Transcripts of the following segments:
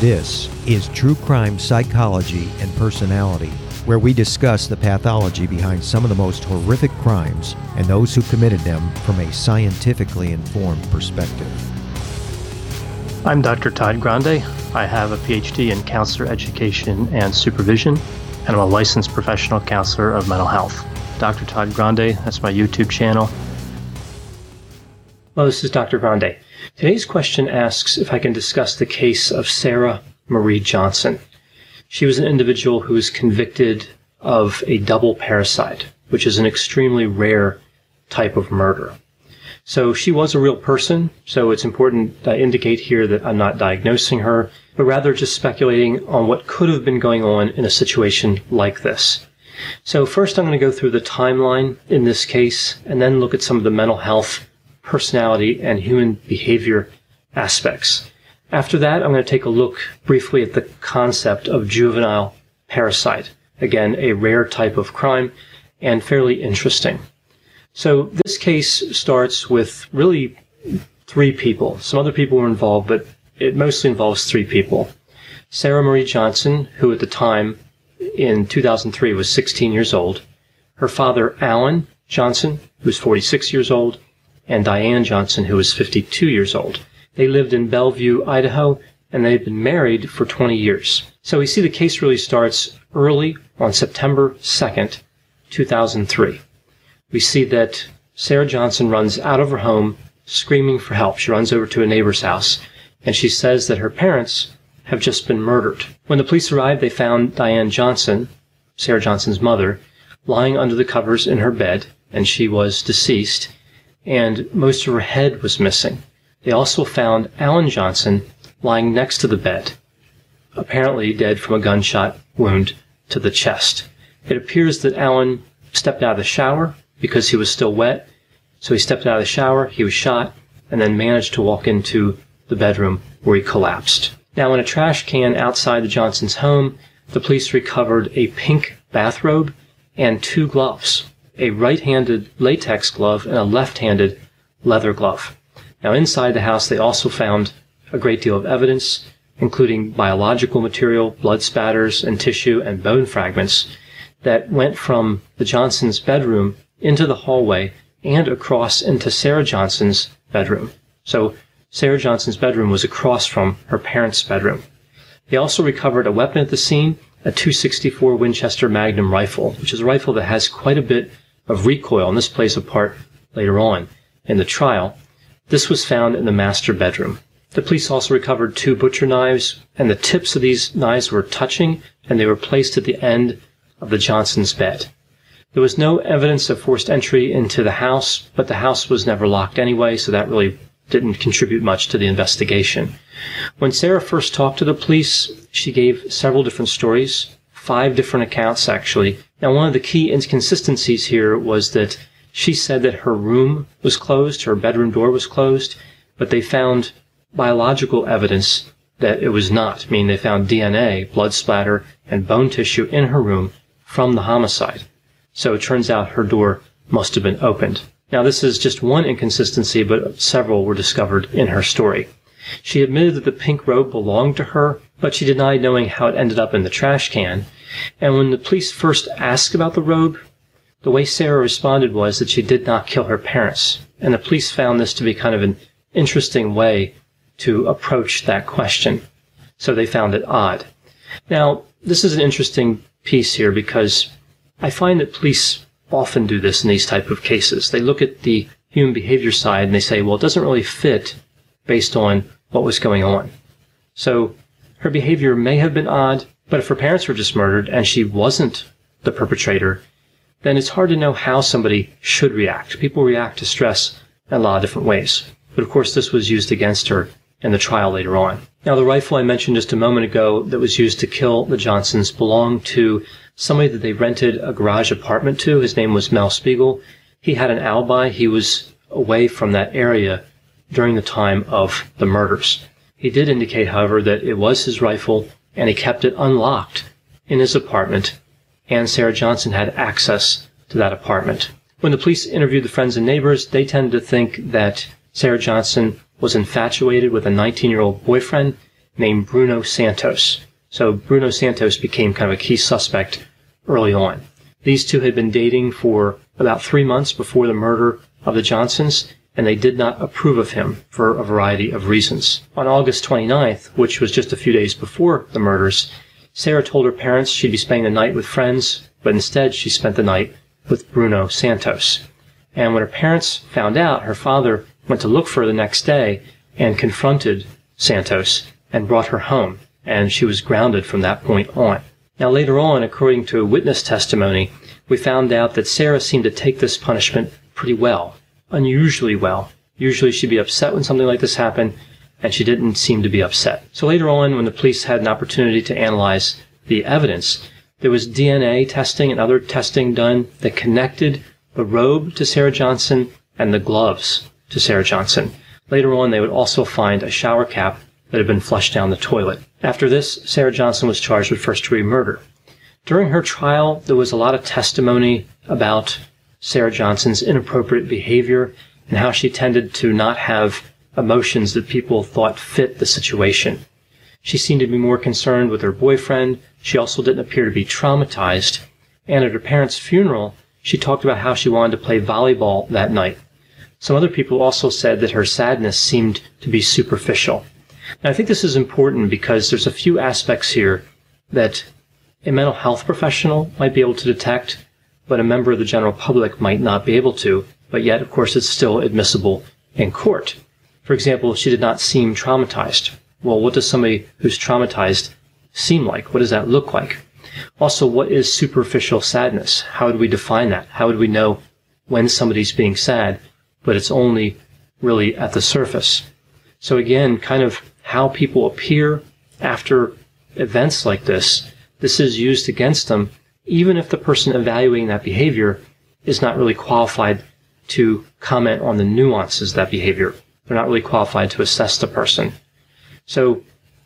This is True Crime Psychology and Personality, where we discuss the pathology behind some of the most horrific crimes and those who committed them from a scientifically informed perspective. I'm Dr. Todd Grande. I have a PhD in counselor education and supervision, and I'm a licensed professional counselor of mental health. Dr. Todd Grande, that's my YouTube channel. Well, this is Dr. Grande. Today's question asks if I can discuss the case of Sarah Marie Johnson. She was an individual who was convicted of a double parricide, which is an extremely rare type of murder. So she was a real person, so it's important to indicate here that I'm not diagnosing her, but rather just speculating on what could have been going on in a situation like this. So first I'm going to go through the timeline in this case, and then look at some of the mental health, personality, and human behavior aspects. After that, I'm going to take a look briefly at the concept of juvenile parricide. Again, a rare type of crime and fairly interesting. So this case starts with really three people. Some other people were involved, but it mostly involves three people. Sarah Marie Johnson, who at the time in 2003 was 16 years old. Her father, Alan Johnson, who was 46 years old, and Diane Johnson, who was 52 years old. They lived in Bellevue, Idaho, and they had been married for 20 years. So we see the case really starts early on September 2nd, 2003. We see that Sarah Johnson runs out of her home screaming for help. She runs over to a neighbor's house, and she says that her parents have just been murdered. When the police arrived, they found Diane Johnson, Sarah Johnson's mother, lying under the covers in her bed, and she was deceased, and most of her head was missing. They also found Alan Johnson lying next to the bed, apparently dead from a gunshot wound to the chest. It appears that Alan stepped out of the shower because he was still wet. So he stepped out of the shower, he was shot, and then managed to walk into the bedroom where he collapsed. Now, in a trash can outside the Johnsons' home, the police recovered a pink bathrobe and two gloves, a right-handed latex glove and a left-handed leather glove. Now, inside the house, they also found a great deal of evidence, including biological material, blood spatters, and tissue and bone fragments that went from the Johnsons' bedroom into the hallway and across into Sarah Johnson's bedroom. So Sarah Johnson's bedroom was across from her parents' bedroom. They also recovered a weapon at the scene, a .264 Winchester Magnum rifle, which is a rifle that has quite a bit of recoil, and this plays a part later on in the trial. This was found in the master bedroom. The police also recovered two butcher knives, and the tips of these knives were touching, and they were placed at the end of the Johnsons' bed. There was no evidence of forced entry into the house, but the house was never locked anyway, so that really didn't contribute much to the investigation. When Sarah first talked to the police, she gave several different stories, 5 different accounts actually. Now, one of the key inconsistencies here was that she said that her room was closed, her bedroom door was closed, but they found biological evidence that it was not, meaning they found DNA, blood splatter, and bone tissue in her room from the homicide. So it turns out her door must have been opened. Now, this is just one inconsistency, but several were discovered in her story. She admitted that the pink robe belonged to her, but she denied knowing how it ended up in the trash can. And when the police first asked about the robe, the way Sarah responded was that she did not kill her parents. And the police found this to be kind of an interesting way to approach that question. So they found it odd. Now, this is an interesting piece here because I find that police often do this in these type of cases. They look at the human behavior side and they say, well, it doesn't really fit based on what was going on. So her behavior may have been odd, but if her parents were just murdered and she wasn't the perpetrator, then it's hard to know how somebody should react. People react to stress in a lot of different ways. But of course, this was used against her in the trial later on. Now, the rifle I mentioned just a moment ago that was used to kill the Johnsons belonged to somebody that they rented a garage apartment to. His name was Mel Spiegel. He had an alibi. He was away from that area during the time of the murders. He did indicate, however, that it was his rifle, and he kept it unlocked in his apartment, and Sarah Johnson had access to that apartment. When the police interviewed the friends and neighbors, they tended to think that Sarah Johnson was infatuated with a 19-year-old boyfriend named Bruno Santos. So Bruno Santos became kind of a key suspect early on. These two had been dating for about 3 months before the murder of the Johnsons, and they did not approve of him for a variety of reasons. On August 29th, which was just a few days before the murders, Sarah told her parents she'd be spending the night with friends, but instead she spent the night with Bruno Santos. And when her parents found out, her father went to look for her the next day and confronted Santos and brought her home, and she was grounded from that point on. Now later on, according to witness testimony, we found out that Sarah seemed to take this punishment pretty well, unusually well. Usually she'd be upset when something like this happened, and she didn't seem to be upset. So later on, when the police had an opportunity to analyze the evidence, there was DNA testing and other testing done that connected the robe to Sarah Johnson and the gloves to Sarah Johnson. Later on, they would also find a shower cap that had been flushed down the toilet. After this, Sarah Johnson was charged with first-degree murder. During her trial, there was a lot of testimony about Sarah Johnson's inappropriate behavior and how she tended to not have emotions that people thought fit the situation. She seemed to be more concerned with her boyfriend. She also didn't appear to be traumatized. And at her parents' funeral, she talked about how she wanted to play volleyball that night. Some other people also said that her sadness seemed to be superficial. Now, I think this is important because there's a few aspects here that a mental health professional might be able to detect, but a member of the general public might not be able to, but yet, of course, it's still admissible in court. For example, she did not seem traumatized. Well, what does somebody who's traumatized seem like? What does that look like? Also, what is superficial sadness? How would we define that? How would we know when somebody's being sad, but it's only really at the surface? So again, kind of how people appear after events like this is used against them, even if the person evaluating that behavior is not really qualified to comment on the nuances of that behavior. They're not really qualified to assess the person. So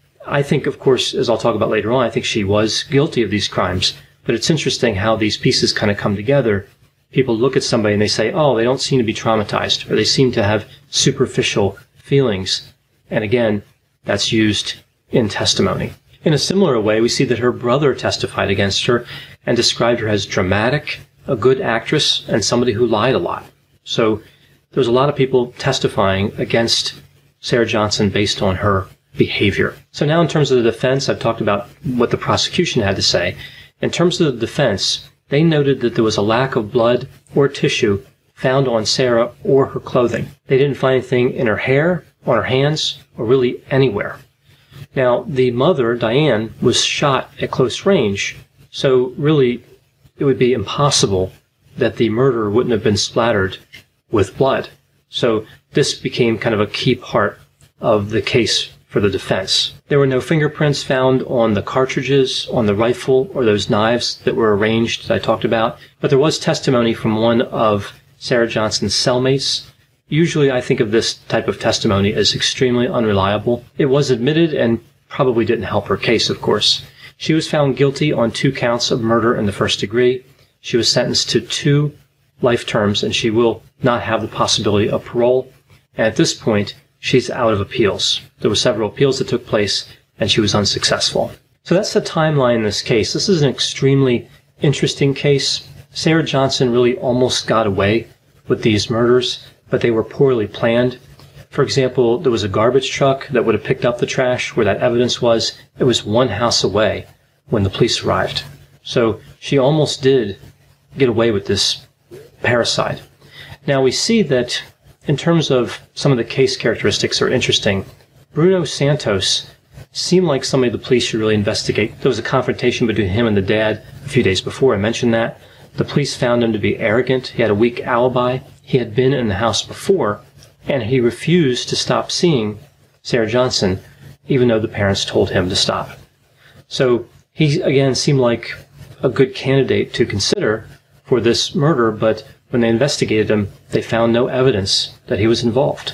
I think, of course, as I'll talk about later on, I think she was guilty of these crimes, but it's interesting how these pieces kind of come together. People look at somebody and they say, oh, they don't seem to be traumatized, or they seem to have superficial feelings. And again, that's used in testimony. In a similar way, we see that her brother testified against her and described her as dramatic, a good actress, and somebody who lied a lot. So there's a lot of people testifying against Sarah Johnson based on her behavior. So now in terms of the defense, I've talked about what the prosecution had to say. In terms of the defense, they noted that there was a lack of blood or tissue found on Sarah or her clothing. They didn't find anything in her hair, on her hands, or really anywhere. Now, the mother, Diane, was shot at close range, so really it would be impossible that the murderer wouldn't have been splattered with blood. So this became kind of a key part of the case for the defense. There were no fingerprints found on the cartridges, on the rifle, or those knives that were arranged that I talked about, but there was testimony from one of Sarah Johnson's cellmates. Usually I think of this type of testimony as extremely unreliable. It was admitted and probably didn't help her case, of course. She was found guilty on 2 counts of murder in the first degree. She was sentenced to 2 life terms, and she will not have the possibility of parole. And at this point, she's out of appeals. There were several appeals that took place, and she was unsuccessful. So that's the timeline in this case. This is an extremely interesting case. Sarah Johnson really almost got away with these murders, but they were poorly planned. For example, there was a garbage truck that would have picked up the trash where that evidence was. It was 1 house away when the police arrived. So she almost did get away with this parricide. Now we see that in terms of some of the case characteristics are interesting. Bruno Santos seemed like somebody the police should really investigate. There was a confrontation between him and the dad a few days before. I mentioned that. The police found him to be arrogant. He had a weak alibi. He had been in the house before, and he refused to stop seeing Sarah Johnson, even though the parents told him to stop. So he, again, seemed like a good candidate to consider for this murder, but when they investigated him, they found no evidence that he was involved.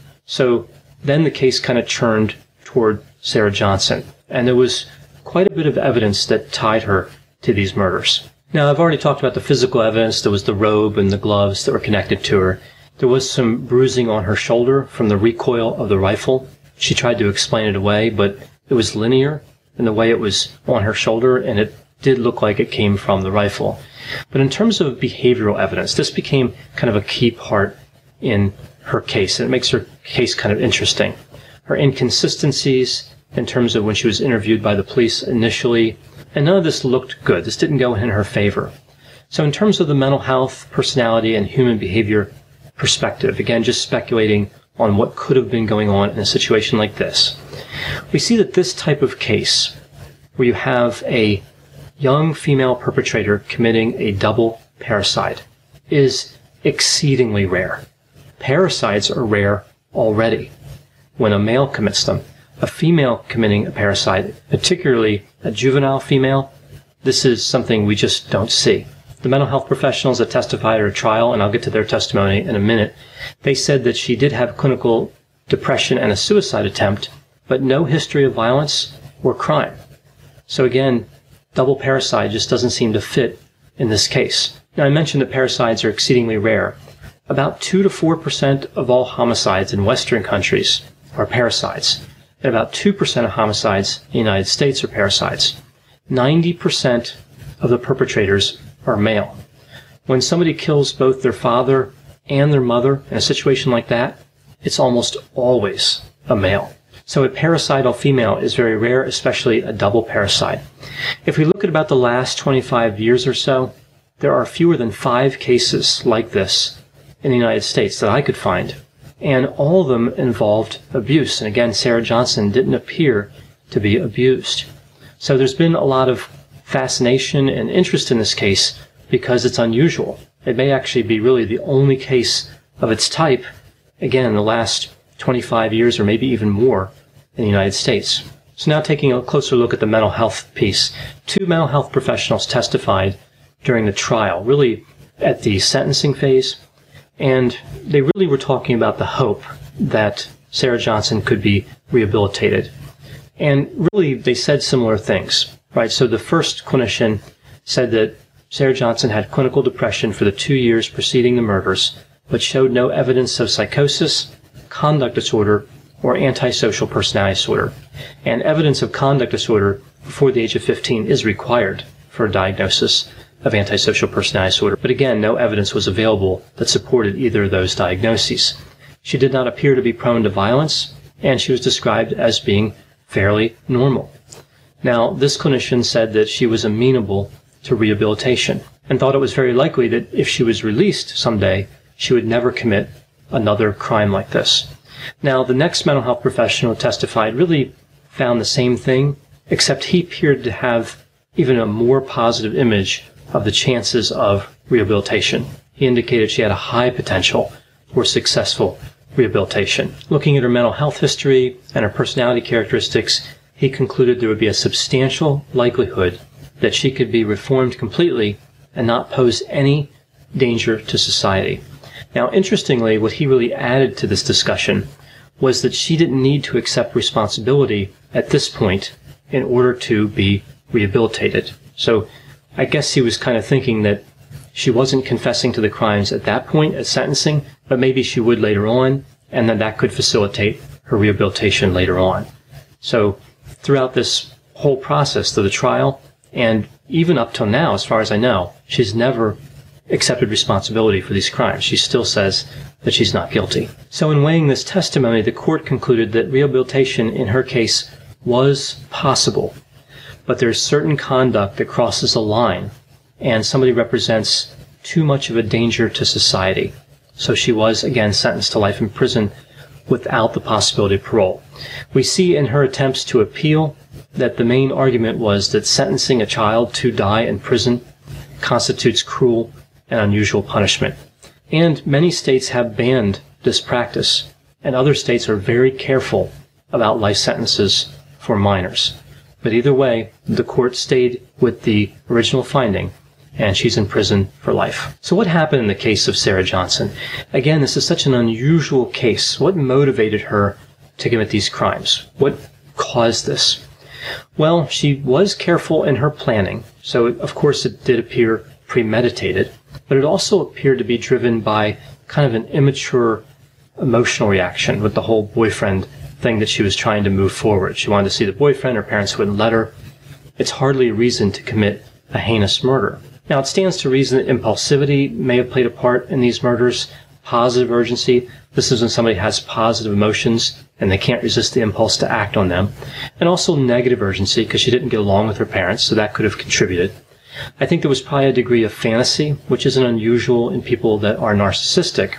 So then the case kind of churned toward Sarah Johnson, and there was quite a bit of evidence that tied her to these murders. Now, I've already talked about the physical evidence. There was the robe and the gloves that were connected to her. There was some bruising on her shoulder from the recoil of the rifle. She tried to explain it away, but It was linear in the way it was on her shoulder, and it did look like it came from the rifle. But in terms of behavioral evidence, this became kind of a key part in her case, and it makes her case kind of interesting. Her inconsistencies in terms of when she was interviewed by the police initially, and none of this looked good. This didn't go in her favor. So in terms of the mental health, personality, and human behavior perspective, again, just speculating on what could have been going on in a situation like this, we see that this type of case, where you have a young female perpetrator committing a double parricide, is exceedingly rare. Parricides are rare already when a male commits them. A female committing a parricide, particularly a juvenile female, this is something we just don't see. The mental health professionals that testified at her trial, and I'll get to their testimony in a minute, they said that she did have clinical depression and a suicide attempt, but no history of violence or crime. So again, double parricide just doesn't seem to fit in this case. Now, I mentioned that parricides are exceedingly rare. About 2 to 4% of all homicides in Western countries are parricides, and about 2% of homicides in the United States are parricides. 90% of the perpetrators are male. When somebody kills both their father and their mother in a situation like that, it's almost always a male. So a parricidal female is very rare, especially a double parricide. If we look at about the last 25 years or so, there are fewer than 5 cases like this in the United States that I could find, and all of them involved abuse. And again, Sarah Johnson didn't appear to be abused. So there's been a lot of fascination and interest in this case because it's unusual. It may actually be really the only case of its type, again, in the last 25 years or maybe even more in the United States. So now taking a closer look at the mental health piece. 2 mental health professionals testified during the trial, really at the sentencing phase, and they really were talking about the hope that Sarah Johnson could be rehabilitated. And really, they said similar things, right? So the first clinician said that Sarah Johnson had clinical depression for the 2 years preceding the murders, but showed no evidence of psychosis, conduct disorder, or antisocial personality disorder. And evidence of conduct disorder before the age of 15 is required for a diagnosis of antisocial personality disorder. But again, no evidence was available that supported either of those diagnoses. She did not appear to be prone to violence, and she was described as being fairly normal. Now, this clinician said that she was amenable to rehabilitation and thought it was very likely that if she was released someday, she would never commit another crime like this. Now, the next mental health professional who testified really found the same thing, except he appeared to have even a more positive image of the chances of rehabilitation. He indicated she had a high potential for successful rehabilitation. Looking at her mental health history and her personality characteristics, he concluded there would be a substantial likelihood that she could be reformed completely and not pose any danger to society. Now, interestingly, what he really added to this discussion was that she didn't need to accept responsibility at this point in order to be rehabilitated. So I guess he was kind of thinking that she wasn't confessing to the crimes at that point at sentencing, but maybe she would later on, and then that could facilitate her rehabilitation later on. So throughout this whole process to the trial, and even up till now, as far as I know, she's never accepted responsibility for these crimes. She still says that she's not guilty. So in weighing this testimony, the court concluded that rehabilitation in her case was possible, but there's certain conduct that crosses a line, and somebody represents too much of a danger to society. So she was, again, sentenced to life in prison without the possibility of parole. We see in her attempts to appeal that the main argument was that sentencing a child to die in prison constitutes cruel and unusual punishment. And many states have banned this practice, and other states are very careful about life sentences for minors. But either way, the court stayed with the original finding, and she's in prison for life. So what happened in the case of Sarah Johnson? Again, this is such an unusual case. What motivated her to commit these crimes? What caused this? Well, she was careful in her planning, so of course it did appear premeditated, but it also appeared to be driven by kind of an immature emotional reaction with the whole boyfriend thing that she was trying to move forward. She wanted to see the boyfriend. Her parents wouldn't let her. It's hardly a reason to commit a heinous murder. Now, it stands to reason that impulsivity may have played a part in these murders. Positive urgency. This is when somebody has positive emotions and they can't resist the impulse to act on them. And also negative urgency, because she didn't get along with her parents, so that could have contributed. I think there was probably a degree of fantasy, which isn't unusual in people that are narcissistic.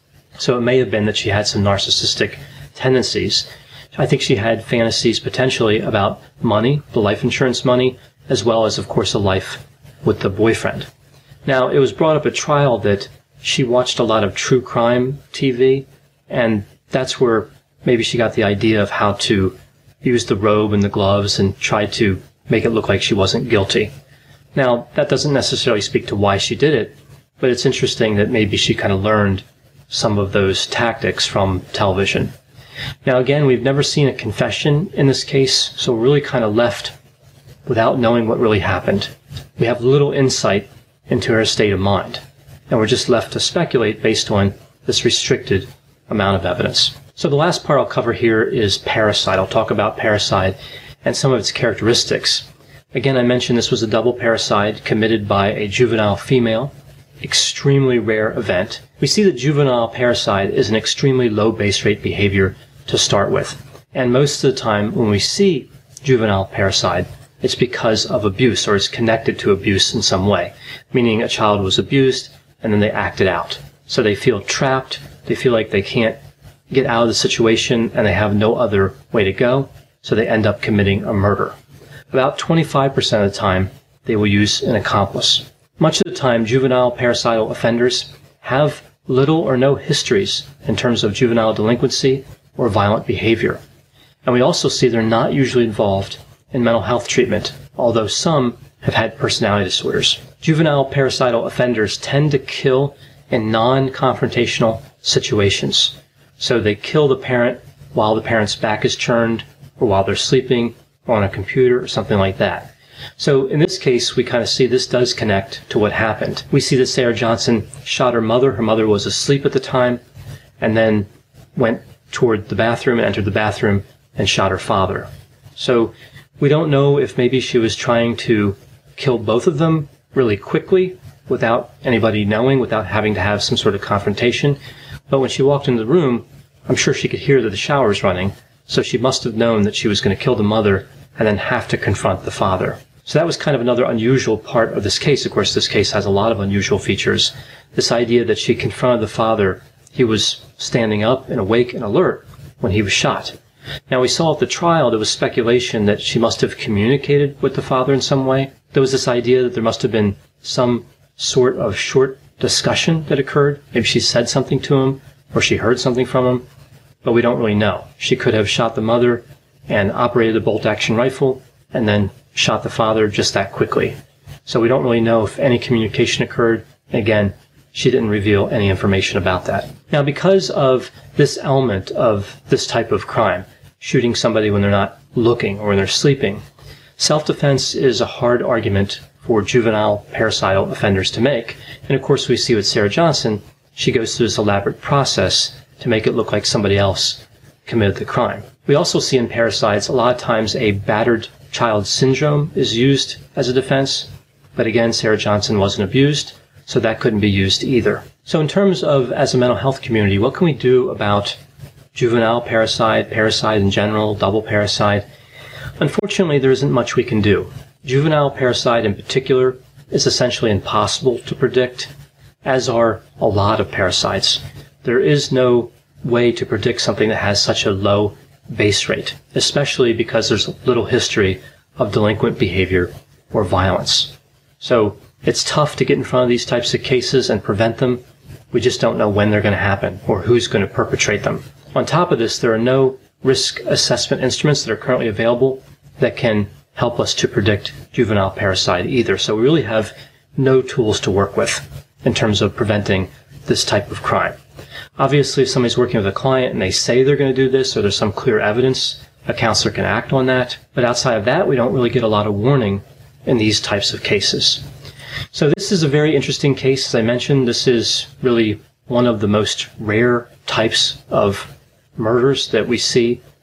So it may have been that she had some narcissistic tendencies. I think she had fantasies potentially about money, the life insurance money, as well as, of course, a life with the boyfriend. Now, it was brought up at trial that she watched a lot of true crime TV, and that's where maybe she got the idea of how to use the robe and the gloves and try to make it look like she wasn't guilty. Now, that doesn't necessarily speak to why she did it, but it's interesting that maybe she kind of learned some of those tactics from television. Now, again, we've never seen a confession in this case, so we're really kind of left without knowing what really happened. We have little insight into her state of mind, and we're just left to speculate based on this restricted amount of evidence. So the last part I'll cover here is parricide. I'll talk about parricide and some of its characteristics. Again, I mentioned this was a double parricide committed by a juvenile female. Extremely rare event. We see that juvenile parricide is an extremely low base rate behavior to start with. And most of the time when we see juvenile parricide, it's because of abuse, or it's connected to abuse in some way, meaning a child was abused and then they acted out. So they feel trapped, they feel like they can't get out of the situation and they have no other way to go, so they end up committing a murder. About 25% of the time, they will use an accomplice. Much of the time, juvenile parricidal offenders have little or no histories in terms of juvenile delinquency or violent behavior. And we also see they're not usually involved in mental health treatment, although some have had personality disorders. Juvenile parricidal offenders tend to kill in non-confrontational situations. So they kill the parent while the parent's back is turned, or while they're sleeping, or on a computer, or something like that. So in this case, we kind of see this does connect to what happened. We see that Sarah Johnson shot her mother. Her mother was asleep at the time, and then went toward the bathroom and entered the bathroom and shot her father. So we don't know if maybe she was trying to kill both of them really quickly without anybody knowing, without having to have some sort of confrontation. But when she walked into the room, I'm sure she could hear that the shower was running, so she must have known that she was going to kill the mother and then have to confront the father. So that was kind of another unusual part of this case. Of course, this case has a lot of unusual features. This idea that she confronted the father, he was standing up and awake and alert when he was shot. Now, we saw at the trial there was speculation that she must have communicated with the father in some way. There was this idea that there must have been some sort of short discussion that occurred. Maybe she said something to him, or she heard something from him, but we don't really know. She could have shot the mother and operated a bolt-action rifle and then shot the father just that quickly. So we don't really know if any communication occurred. Again, she didn't reveal any information about that. Now, because of this element of this type of crime, shooting somebody when they're not looking or when they're sleeping, self-defense is a hard argument for juvenile parricidal offenders to make. And of course, we see with Sarah Johnson, she goes through this elaborate process to make it look like somebody else committed the crime. We also see in parricides, a lot of times a battered child syndrome is used as a defense. But again, Sarah Johnson wasn't abused, so that couldn't be used either. So in terms of, as a mental health community, what can we do about juvenile parricide, parricide in general, double parricide? Unfortunately, there isn't much we can do. Juvenile parricide in particular is essentially impossible to predict, as are a lot of parricides. There is no way to predict something that has such a low base rate, especially because there's little history of delinquent behavior or violence. So it's tough to get in front of these types of cases and prevent them. We just don't know when they're going to happen or who's going to perpetrate them. On top of this, there are no risk assessment instruments that are currently available that can help us to predict juvenile parricide either. So we really have no tools to work with in terms of preventing this type of crime. Obviously, if somebody's working with a client and they say they're going to do this, or there's some clear evidence, a counselor can act on that. But outside of that, we don't really get a lot of warning in these types of cases. So this is a very interesting case. As I mentioned, this is really one of the most rare types of murders that we see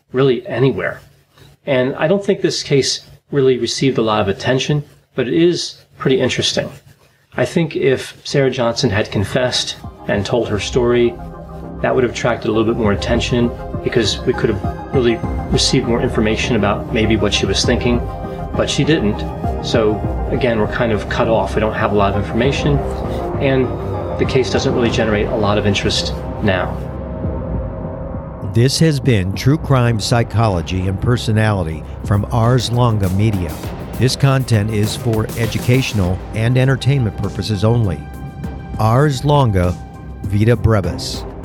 really anywhere. And I don't think this case really received a lot of attention, but it is pretty interesting. I think if Sarah Johnson had confessed and told her story, that would have attracted a little bit more attention because we could have really received more information about maybe what she was thinking, but she didn't. So again, we're kind of cut off. We don't have a lot of information, and the case doesn't really generate a lot of interest now. This has been True Crime Psychology and Personality from Ars Longa Media. This content is for educational and entertainment purposes only. Ars Longa, Vita Brevis.